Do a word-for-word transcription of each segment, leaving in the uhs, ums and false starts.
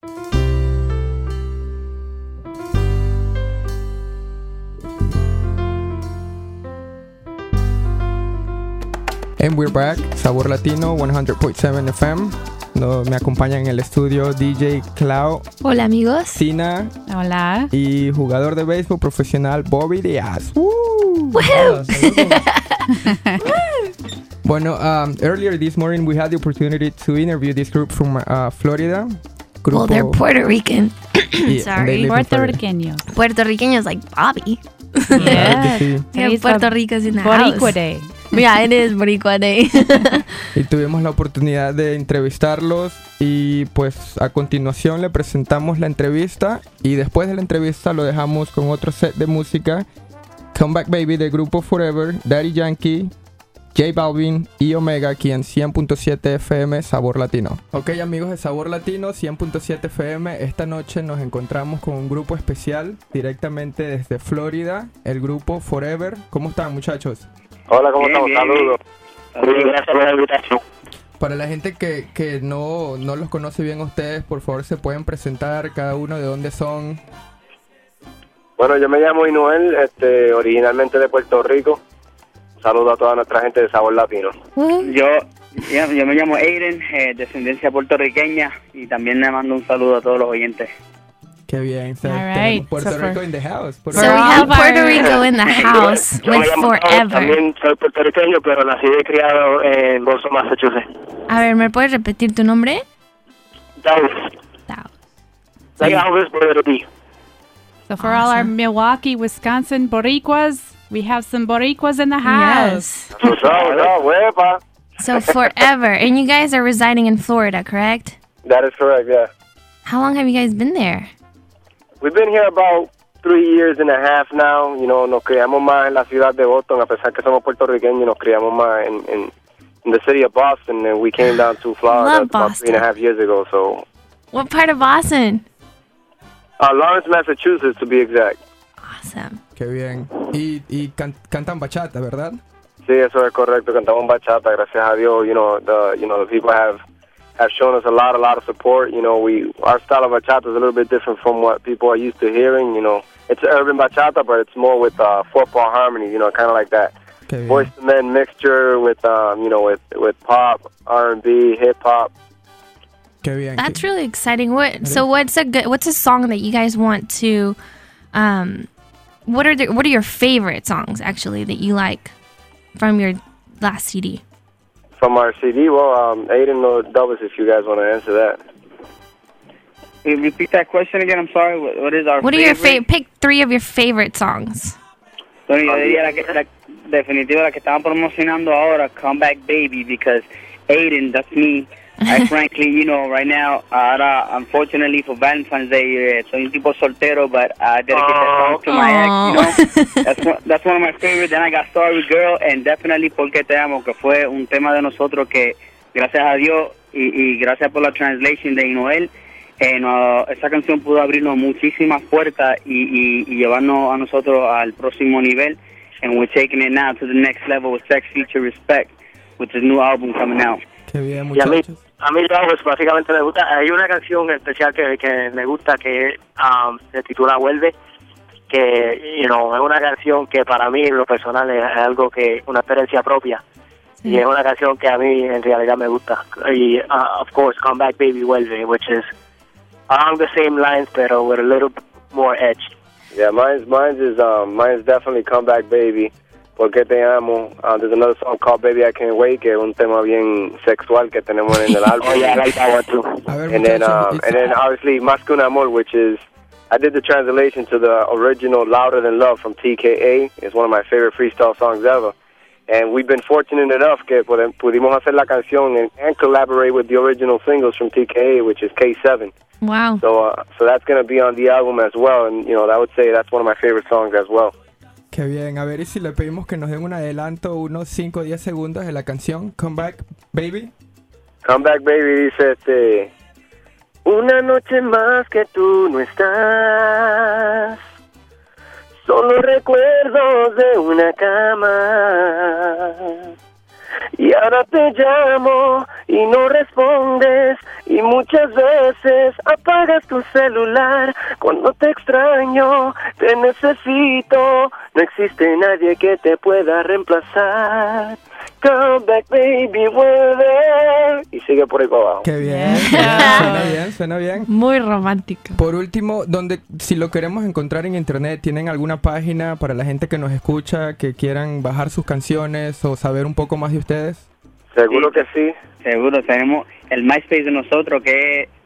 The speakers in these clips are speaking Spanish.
And we're back, Sabor Latino, one hundred point seven F M. No, me acompañan en el estudio D J Clau. Hola amigos. Tina. Hola. Y jugador de béisbol profesional Bobby Díaz. Woo! Bueno, um, earlier this morning we had the opportunity to interview this group from uh, Florida. Grupo, well, they're Puerto Rican. Yeah, Sorry, Puertorriqueños. Puertorriqueños like Bobby. Yeah. Yeah, Puerto Rico's in the Boricua house. Day. Yeah, it is Boricua Day. Y tuvimos la oportunidad de entrevistarlos y pues a continuación le presentamos la entrevista y después de la entrevista lo dejamos con otro set de música. Come Back Baby del grupo Forever, Daddy Yankee, J Balvin y Omega aquí en cien punto siete F M Sabor Latino. Ok amigos de Sabor Latino, cien punto siete F M, esta noche nos encontramos con un grupo especial directamente desde Florida, el grupo Forever. ¿Cómo están muchachos? Hola, ¿cómo Bien, estamos? bien, Saludos. Saludos, gracias por la invitación. Para la gente que, que no, no los conoce bien a ustedes, por favor se pueden presentar cada uno de dónde son. Bueno, yo me llamo Inuel, este, originalmente de Puerto Rico. Saludo a toda nuestra gente de Sabor Latino. Yo, yo, yo me llamo Aiden, eh, descendencia puertorriqueña, y también le mando un saludo a todos los oyentes. Qué bien. So, All right. tenemos Puerto So Rico for- in the house. Puerto So we Rico. have Puerto Rico in the house Yo me with llamo Raúl, Forever. También soy puertorriqueño, pero nací y criado en Boston, Massachusetts. A ver, ¿me puedes repetir tu nombre? Dallas. Tao. Like Elvis, but it'll be. So for all our Milwaukee, Wisconsin Boricuas, we have some Boricuas in the house. Yes. What's up, what's up, huepa? So Forever. And you guys are residing in Florida, correct? That is correct, yeah. How long have you guys been there? We've been here about three years and a half now. You know, nos criamos más en la ciudad de Boston, a pesar que somos puertorriqueños, nos criamos más en, en, in the city of Boston, and we came down to Florida Love about Boston. three and a half years ago, so... What part of Boston? Uh, Lawrence, Massachusetts, to be exact. Awesome. Qué bien. Y, y can- cantan bachata, ¿verdad? Sí, eso es correcto. Cantamos bachata, gracias a Dios. You know, the you know the people have have shown us a lot, a lot of support. You know, we our style of bachata is a little bit different from what people are used to hearing. You know, it's urban bachata, but it's more with uh, four-part harmony. You know, kind of like that Qué bien. voice to men mixture with um, you know, with with pop, R and B, hip hop. Qué bien. That's really exciting. What? So what's a good? What's a song that you guys want to? Um, what are the? What are your favorite songs actually that you like from your last C D? From our C D, well, um, Aiden or Dubs, if you guys want to answer that. Eh, Repeat that question again, I'm sorry. What, what is our What are your favorite? favorite? Pick three of your favorite songs. Bueno, yo diría la que, la, definitiva la que estaban promocionando ahora, Come Back Baby, because Aiden, that's me. I frankly, you know, right now, ahora, unfortunately for Valentine's Day, eh, soy un tipo soltero, but I dedicate that song to my ex, you know. That's one, that's one of my favorites. Then I got Sorry Girl, and definitely Porque Te Amo, que fue un tema de nosotros que, gracias a Dios, y, y gracias por la translation de Noel, eh, no, esa canción pudo abrirnos muchísimas puertas y, y, y llevarnos a nosotros al próximo nivel. And we're taking it now to the next level with Sex Feature Respect, with the new album coming out. Qué bien, Y a mí, muchachos. a mí pues, básicamente me gusta. Hay una canción especial que, que me gusta que um, se titula Vuelve, que you know, es una canción que para mí en lo personal es algo que una experiencia propia. Sí. Y es una canción que a mí en realidad me gusta. Y, uh, of course, Come Back Baby Vuelve, which is along the same lines, pero with a little more edge. Yeah, mine's mine's is um mine's definitely Come Back Baby. Porque Te Amo. Uh, there's another song called Baby I Can't Wait, que es un tema bien sexual que tenemos en el álbum. Oh, yeah, I like that one too. A ver, And then muchachos, um, it's- and then obviously Más que un Amor, which is I did the translation to the original Louder Than Love from T K A. It's one of my favorite freestyle songs ever. And we've been fortunate enough que pud- pudimos hacer la canción and, and collaborate with the original singles from T K A, which is K seven. Wow. So uh, so that's going to be on the album as well. And, you know, I would say that's one of my favorite songs as well. Qué bien. A ver, y si le pedimos que nos den un adelanto, unos cinco o diez segundos de la canción Come Back Baby. Come Back Baby dice este... Una noche más que tú no estás, solo recuerdos de una cama. Y ahora te llamo y y no respondes, y muchas veces apagas tu celular. Cuando te extraño, te necesito, no existe nadie que te pueda reemplazar. Come back, baby, vuelve. Y sigue por ahí para abajo. Qué bien, yeah. Suena bien, suena bien. Muy romántico. Por último, donde, si lo queremos encontrar en internet, ¿tienen alguna página para la gente que nos escucha, que quieran bajar sus canciones o saber un poco más de ustedes? Seguro sí, que sí. Seguro, tenemos el MySpace de nosotros, que es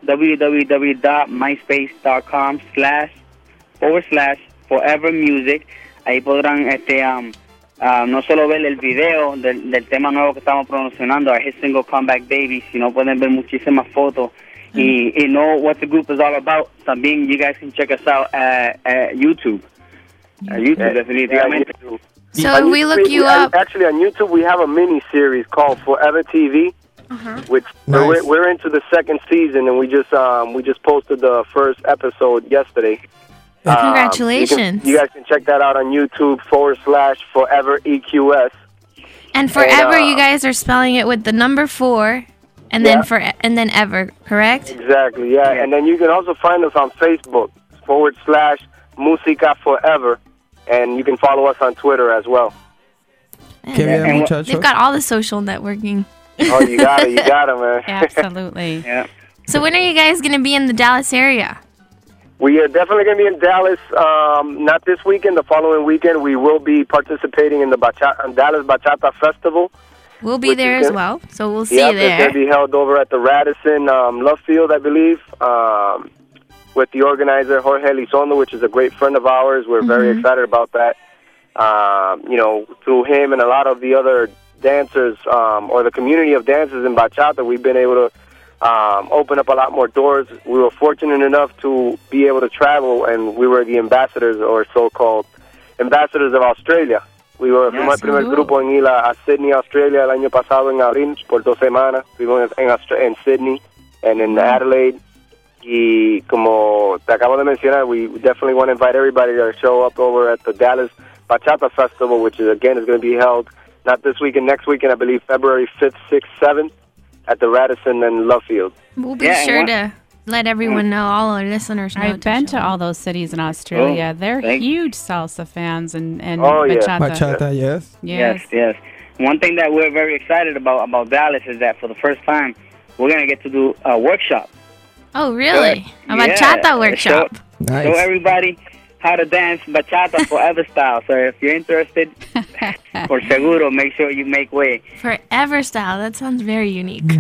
www.myspace.com slash forward slash forever music. Ahí podrán este um, uh, no solo ver el video del, del tema nuevo que estamos promocionando, our hit single Come Back Baby, sino pueden ver muchísimas fotos mm. y, y know what the group is all about. También you guys can check us out at, at YouTube. At YouTube, yeah, definitivamente. Yeah, YouTube. So if we look you up... Actually, on YouTube, we have a mini-series called Forever T V, uh-huh. which nice. we're, we're into the second season, and we just um, we just posted the first episode yesterday. Congratulations. Um, you, can, you guys can check that out on YouTube, forward slash Forever E Q S. And forever, and, uh, you guys are spelling it with the number four, and yeah. then for and then ever, correct? Exactly, yeah. yeah. And then you can also find us on Facebook, forward slash Música Forever. And you can follow us on Twitter as well. Qué bien, muchachos. They've got all the social networking. Oh, you got it, you got it, man. Absolutely. Yeah. So when are you guys going to be in the Dallas area? We are definitely going to be in Dallas, um, not this weekend, the following weekend. We will be participating in the Bachata, Dallas Bachata Festival. We'll be there as well, so we'll see yep, you there. It's going to be held over at the Radisson um, Love Field, I believe. Um, with the organizer, Jorge Elizondo, which is a great friend of ours. We're mm-hmm. very excited about that. Um, you know, through him and a lot of the other dancers, um, or the community of dancers in Bachata, we've been able to um, open up a lot more doors. We were fortunate enough to be able to travel, and we were the ambassadors, or so-called ambassadors of Australia. We were yes, fuimos el primer grupo en ir a Sydney, Australia, el año pasado en abril, por dos semanas. Fuimos en, Austra- en Sydney and in Adelaide. Y como te acabo de mencionar, we definitely want to invite everybody to show up over at the Dallas Bachata Festival, which is, again, is going to be held not this weekend, next weekend, I believe, February fifth, sixth, seventh, at the Radisson and Love Field. We'll be yeah, sure to let everyone know, all our listeners know. I've been to all those cities in Australia. Oh, They're thanks. huge salsa fans and, and oh, bachata. Yeah. Bachata, yes. Yes, yes. One thing that we're very excited about about Dallas is that for the first time, we're going to get to do a workshop. Oh, really? So, a bachata yeah, workshop. Show, nice. show everybody how to dance bachata forever style. So if you're interested, for seguro, make sure you make way. Forever style. That sounds very unique.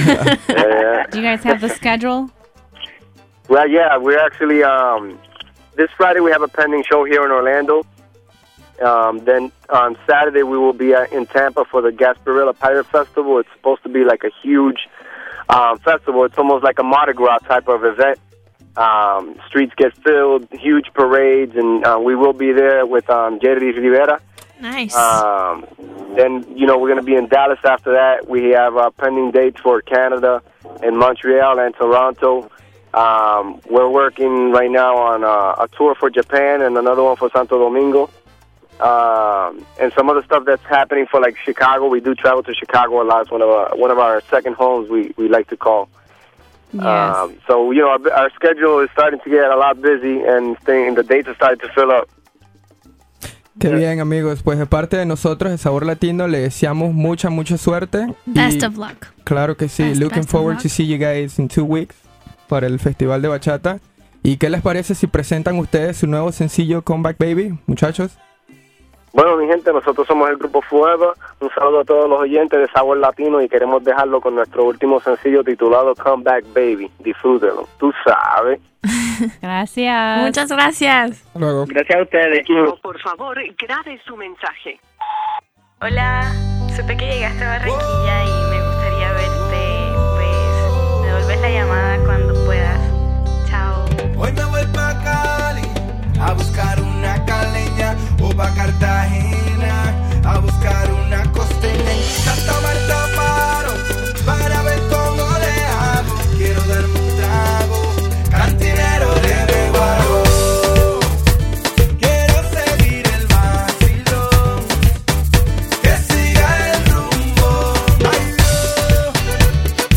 Yeah. Do you guys have the schedule? Well, yeah, we're actually, um, this Friday we have a pending show here in Orlando. Um, then on Saturday we will be at, in Tampa for the Gasparilla Pirate Festival. It's supposed to be like a huge um, festival. It's almost like a Mardi Gras type of event. Um, streets get filled, huge parades, and uh, we will be there with um, Jerry Rivera. Nice. Um, then, you know, we're going to be in Dallas after that. We have uh, pending dates for Canada and Montreal and Toronto. Um, we're working right now on uh, a tour for Japan and another one for Santo Domingo. Um, and some other stuff that's happening for, like, Chicago. We do travel to Chicago a lot. It's one of our, one of our second homes, we, we like to call. Yes. Um, so, you know, our, our schedule is starting to get a lot busy, and, thing, and the dates are starting to fill up. Qué bien, amigos. Pues de parte de nosotros, de Sabor Latino, le deseamos mucha, mucha suerte. Best y of luck. Claro que sí. Best, Looking best forward to see you guys in two weeks para el Festival de Bachata. ¿Y qué les parece si presentan ustedes su nuevo sencillo Come Back Baby, muchachos? Bueno, mi gente, nosotros somos el grupo Fuego. Un saludo a todos los oyentes de Sabor Latino y queremos dejarlo con nuestro último sencillo titulado Come Back Baby. Disfrútenlo, tú sabes. Gracias. Muchas gracias. Hasta luego. Gracias a ustedes. Por favor, grabe su mensaje. Hola, supe que llegaste a Barranquilla y me gustaría verte. Pues me devuelves la llamada cuando puedas. Chao. Hoy me voy pa' Cali a buscar una caleña o pa' Cartagena a buscar una costeña. Santa Marta paro para ver cómo le hago. Quiero darme un trago, cantinero de Beguago. Quiero seguir el vacilón, que siga el rumbo. Ay, yo,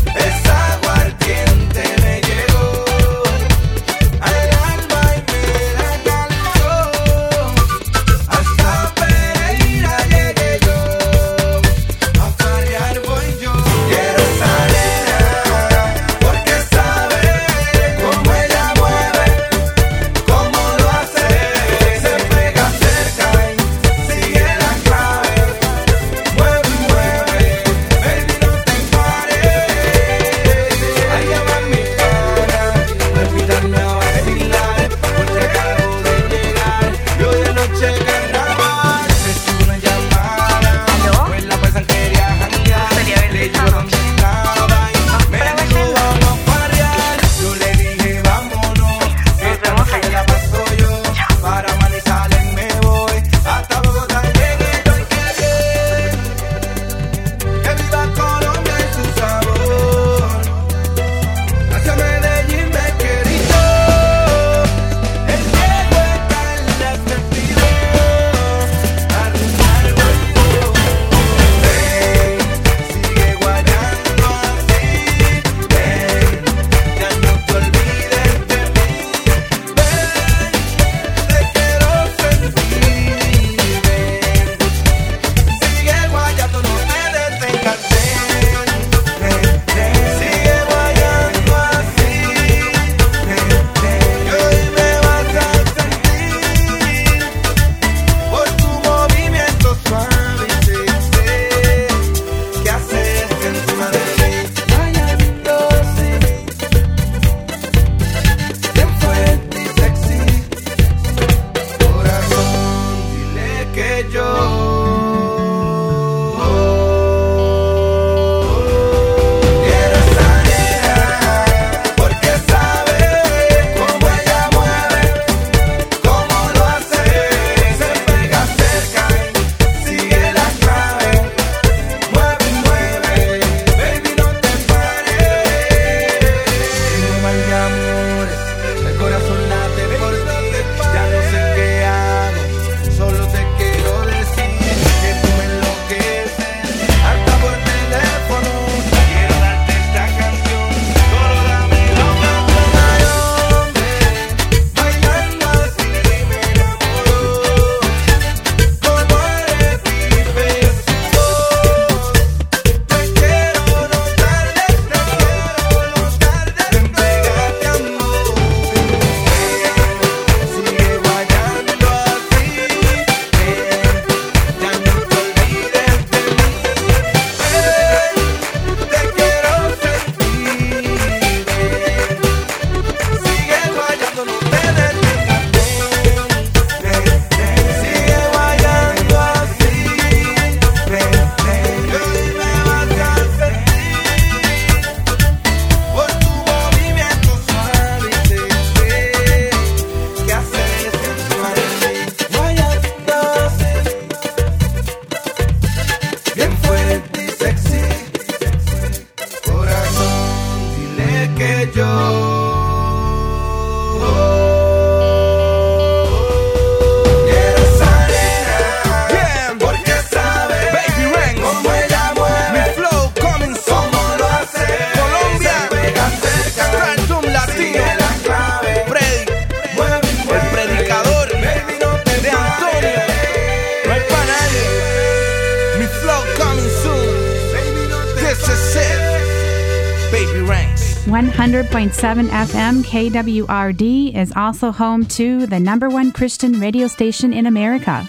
one hundred point seven F M K W R D is also home to the number one Christian radio station in America.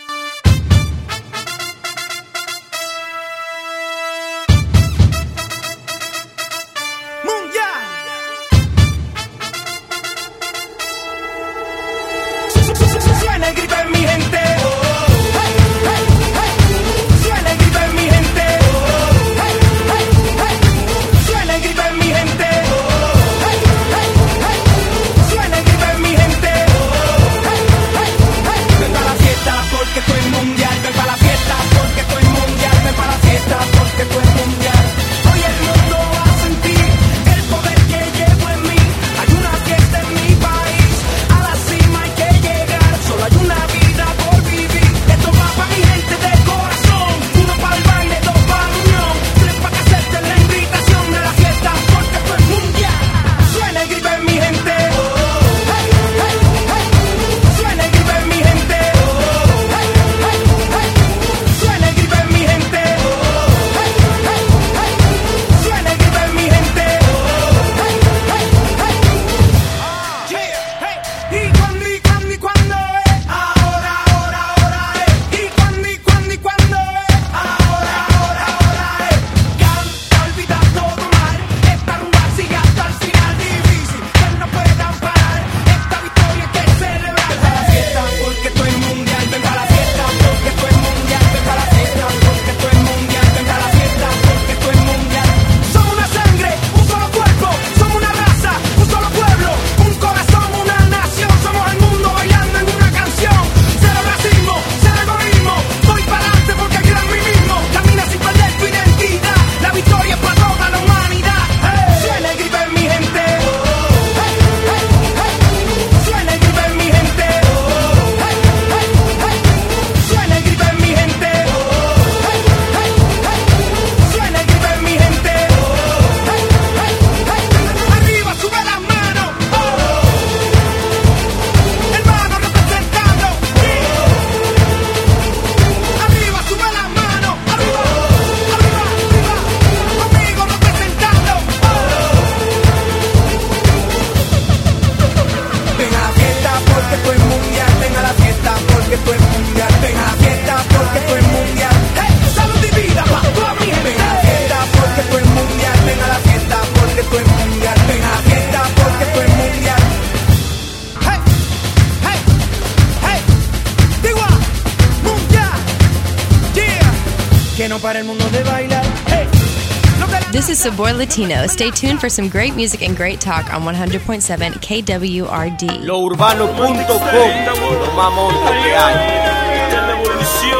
This is Sabor Latino. Stay tuned for some great music and great talk on one hundred point seven K W R D. Lo urbano punto com, lo más monto que hay. La evolución.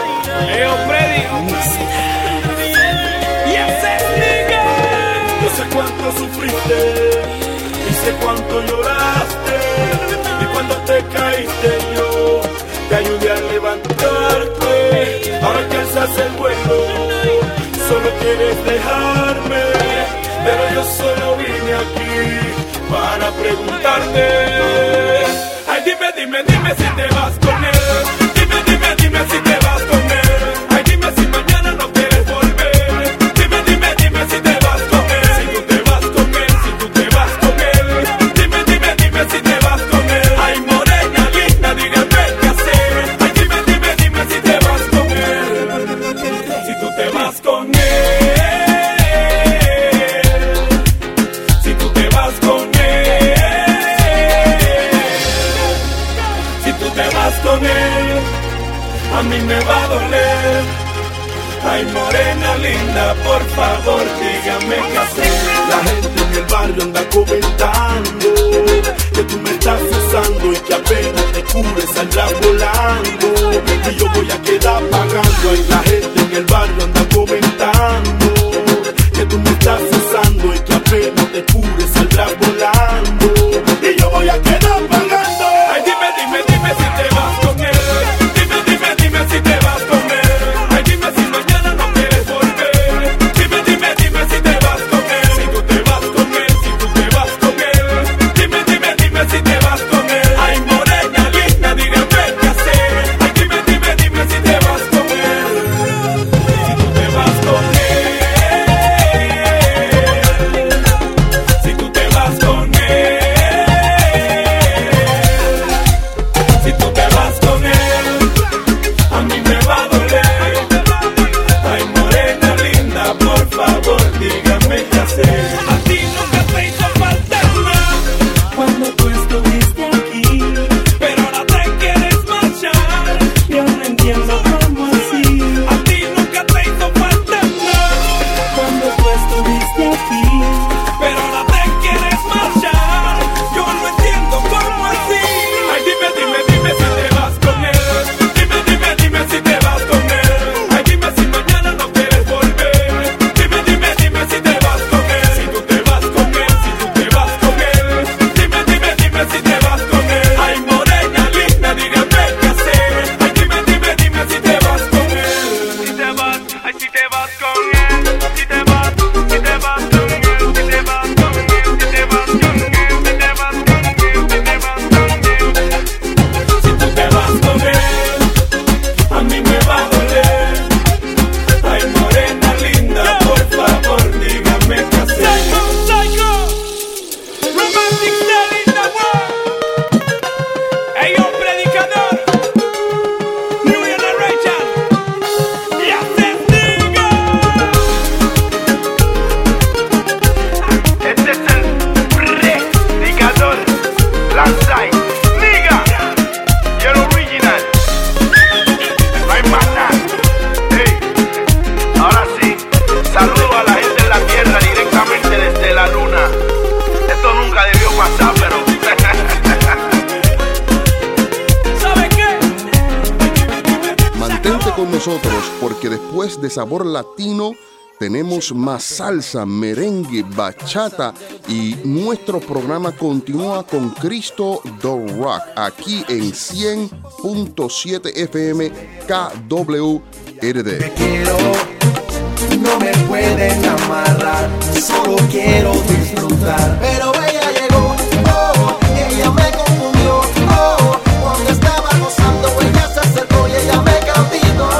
Leo Freddy. Yes, nigga. Yo sé cuánto sufriste y sé cuánto lloraste. Y cuando te caíste yo te ayudé a levantarte. Ahora que alzas el vuelo, solo quieres dejarme, pero yo solo vine aquí para preguntarte. Ay, dime, dime, dime si te vas con él. Dime, dime, dime si te vas con él. Ay, dime si mañana no quieres volver. Dime, dime, dime si te vas con él. Si tú te vas con él, si tú te vas con él. Dime, dime, dime si te vas con él. Ay, morena linda, dígame qué hacer. Ay, dime, dime, dime si te vas con él. Si tú te vas con él. Con él, a mí me va a doler. Ay, morena linda, por favor, dígame qué hacer. La gente en el barrio anda comentando que tú me estás usando y que apenas te cures saldrás volando. Y yo voy a quedar pagando. Ay, la gente en el barrio anda comentando que tú me estás usando y que apenas te cures saldrás volando. Y yo voy a quedar pagando. Ay, dime, dime, dime si te vas con él. Dime, dime, dime si te vas con él. Ay, dime si mañana no quieres volver. Dime, dime, dime si te vas con él. Si tú te vas con él, si tú te vas con él. Dime, dime, con nosotros, porque después de Sabor Latino tenemos más salsa, merengue, bachata y nuestro programa continúa con Cristo The Rock aquí en cien punto siete F M K W R D. Te quiero, no me pueden amarrar, solo quiero disfrutar. Pero ella llegó, oh, ella me confundió, oh, cuando estaba gozando ella se acercó y ella me cautivó.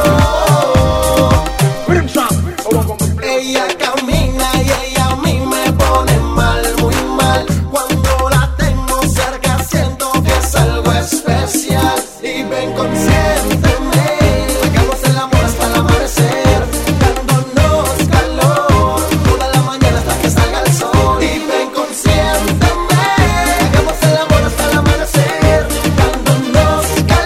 Ella camina y ella a mí me pone mal, muy mal. Cuando la tengo cerca siento que es algo especial. Y ven, consiénteme, hagamos el amor hasta el amanecer, dándonos calor toda la mañana hasta que salga el sol. Y ven, consiénteme, hagamos el amor hasta el amanecer, dándonos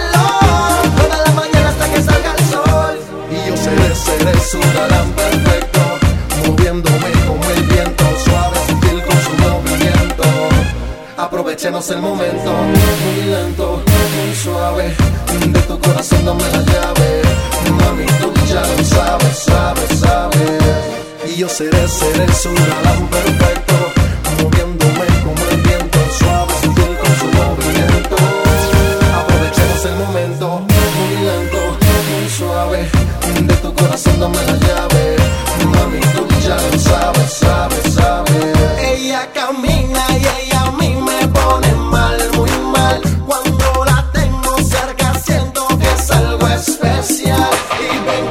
calor toda la mañana hasta que salga el sol. Y yo seré, seré su galán perfecto, moviéndome como el viento, suave, sutil con su movimiento. Aprovechemos el momento, muy lento, muy suave, de tu corazón dame la llave. Mami, tú ya lo sabes, sabes, sabes. Y yo seré, seré su galán perfecto, moviéndome como el viento, suave, sutil con su movimiento. Aprovechemos el momento, muy lento, muy suave, de tu corazón dame la llave. Mami, tú ya lo sabes, sabes, sabes. Ella camina y ella a mí me pone mal, muy mal. Cuando la tengo cerca siento que es algo especial. Y ven,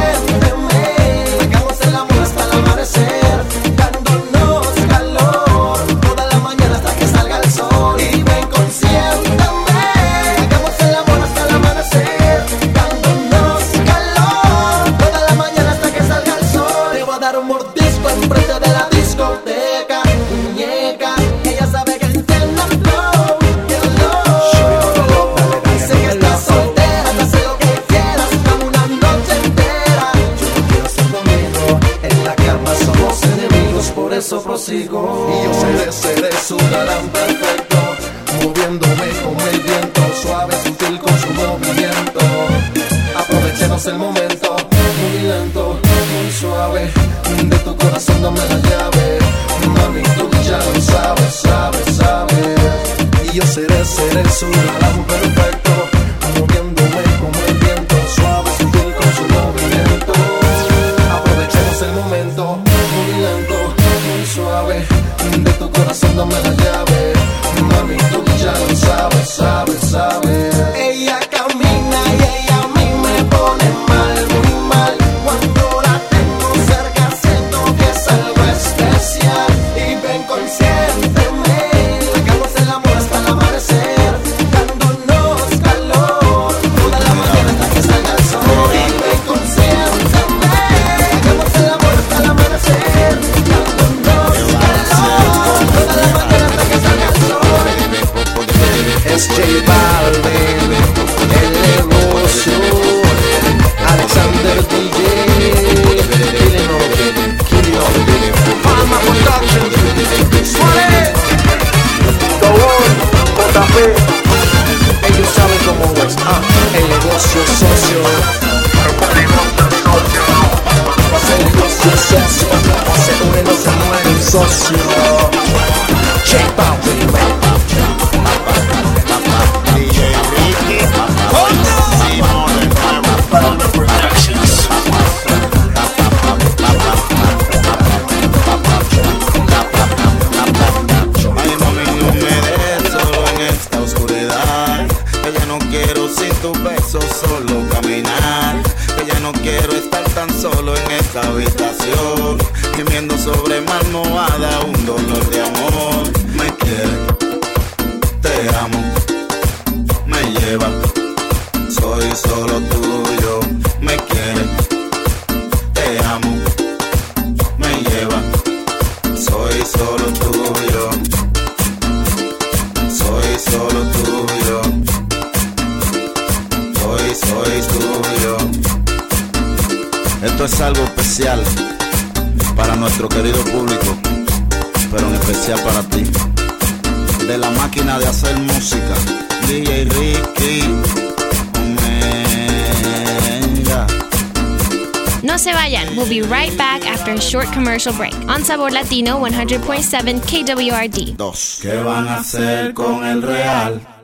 consiénteme, hagamos el amor hasta el amanecer, dándonos calor toda la mañana hasta que salga el sol. Y ven, consiénteme, hagamos el amor hasta el amanecer, dándonos calor toda la mañana hasta que salga el sol. Te voy a dar un mordisco enfrente de la discoteca, muñeca. Ella sabe que entiende el flow, el flow. Dice que estás soltera, te hace lo que quieras, dame una noche entera. Yo no quiero ser tu amigo, en la cama somos enemigos, por eso prosigo. Y yo seré, seré su galán perfecto, moviéndome como el viento, suave, sutil con su movimiento. Aprovechemos el momento, muy lento, muy suave, de tu corazón dame la llave. Mami, tú ya lo sabes, sabes, sabes. Y yo seré, seré su galán perfecto, moviéndome como el viento, suave, sutil con su movimiento. Aprovechemos el momento, muy lento, muy suave, de tu corazón dame la llave. Mami, tú ya lo sabes, sabes, sabes. Ella camina y ella a mí me pone mal, muy mal. Cuando la tengo cerca siento que es algo especial. Y ven, consiénteme, hagamos el amor hasta el amanecer, dándonos calor toda la mañana hasta que salga el sol. Y ven, consiénteme, hagamos el amor hasta el amanecer, dándonos calor toda la mañana hasta que salga el sol. Es J Balvin, el negocio, Alexander D J, Killing On, Killing On, Palma Production, Suárez, The World, J P. Ellos saben cómo es, ah, el negocio socio, el negocio socio, el negocio socio, se une, no se muere, socio. J Balvin, solo caminar, que ya no quiero estar tan solo en esta habitación, gimiendo sobre mi almohada un dolor de amor. Me quiere, te amo, me lleva, soy solo tuyo. Me quiere, te amo, me lleva, soy solo tuyo, soy solo tuyo. Soy, soy tuyo. Esto es algo especial para nuestro querido público, pero en especial para ti. De la máquina de hacer música, D J Ricky Omega. No se vayan. We'll be right back after a short commercial break on Sabor Latino one hundred point seven K W R D. Dos. ¿Qué van a hacer con el real?